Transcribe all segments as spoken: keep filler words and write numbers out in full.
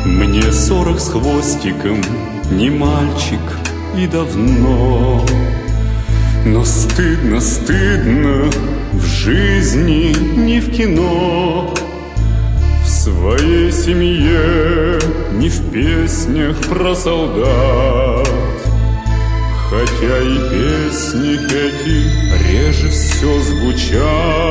Мне сорок с хвостиком, не мальчик и давно. Но стыдно, стыдно в жизни, не в кино, в своей семье, не в песнях про солдат. Хотя и песни эти реже все звучат,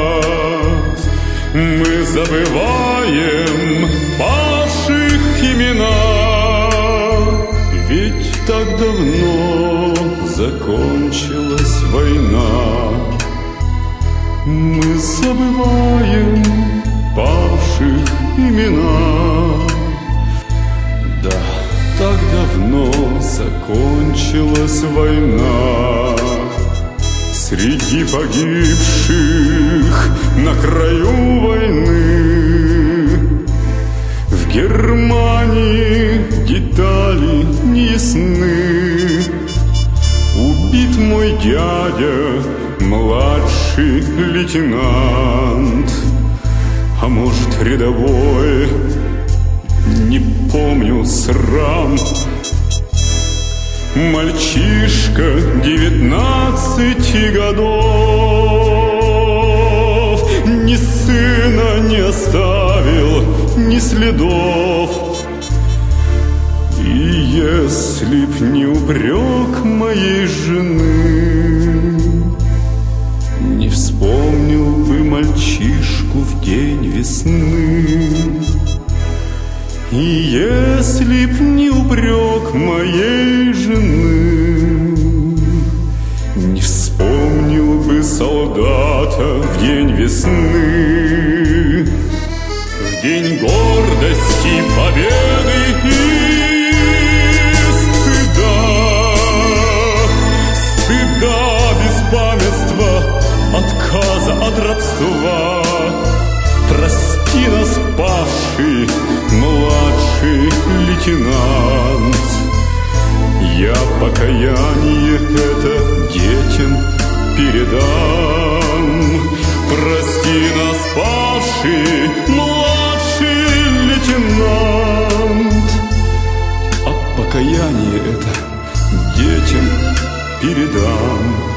мы забываем павших имена. Ведь так давно закончилась война. Мы забываем павших имена. Да, так давно закончилась война. Среди погибших на краю войны в Германии детали не ясны. Убит мой дядя, младший лейтенант, а может рядовой, не помню, срам. Мальчишка девятнадцати годов ни сына не оставил, ни следов. И если б не упрек моей жены, не вспомнил бы мальчишку в день весны. И если б не упрек моей жены, не вспомнил бы солдата в день весны. В день гордости, победы и стыда, стыда, беспамятства, отказа от рабства. Прости нас, павший младший лейтенант. Я покаяние это детям передам. Прости нас, павший младший лейтенант. А покаяние это детям передам.